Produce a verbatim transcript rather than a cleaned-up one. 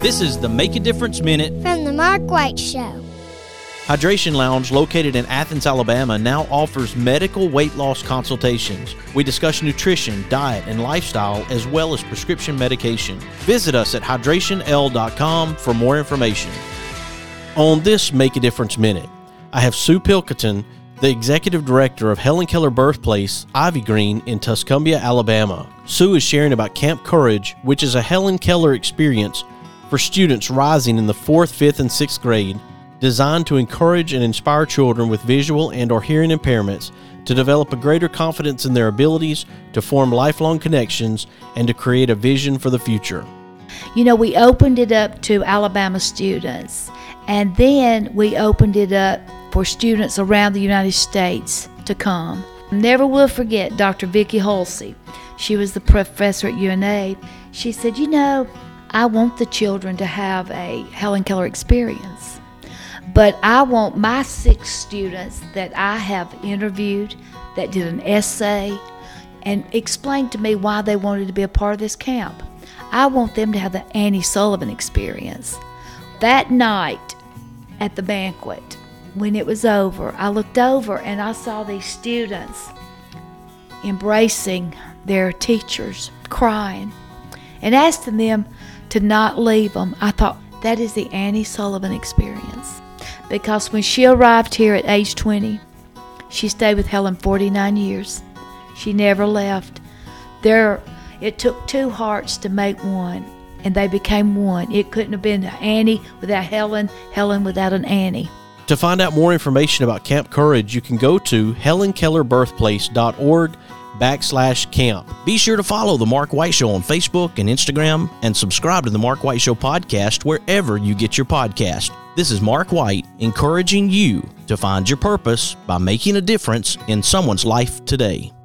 This is the Make a Difference Minute from the Mark White Show. Hydration Lounge, located in Athens, Alabama, now offers medical weight loss consultations. We discuss nutrition, diet, and lifestyle, as well as prescription medication. Visit us at hydration l dot com for more information. On this Make a Difference Minute, I have Sue Pilkington, the Executive Director of Helen Keller Birthplace, Ivy Green in Tuscumbia, Alabama. Sue is sharing about Camp Courage, which is a Helen Keller experience for students rising in the fourth, fifth, and sixth grade, designed to encourage and inspire children with visual and or hearing impairments to develop a greater confidence in their abilities, to form lifelong connections, and to create a vision for the future. You know, we opened it up to Alabama students, and then we opened it up for students around the United States to come. Never will forget Doctor Vicki Halsey. She was the professor at U N A. She said, you know, I want the children to have a Helen Keller experience, but I want my six students that I have interviewed, that did an essay, and explained to me why they wanted to be a part of this camp. I want them to have the Annie Sullivan experience. That night at the banquet, when it was over, I looked over and I saw these students embracing their teachers, crying, and asking them to not leave them. I thought, that is the Annie Sullivan experience. Because when she arrived here at age twenty, she stayed with Helen forty-nine years. She never left. There, it took two hearts to make one, and they became one. It couldn't have been Annie without Helen, Helen without an Annie. To find out more information about Camp Courage, you can go to helen keller birthplace dot org backslash camp. Be sure to follow The Mark White Show on Facebook and Instagram, and subscribe to The Mark White Show podcast wherever you get your podcast. This is Mark White, encouraging you to find your purpose by making a difference in someone's life today.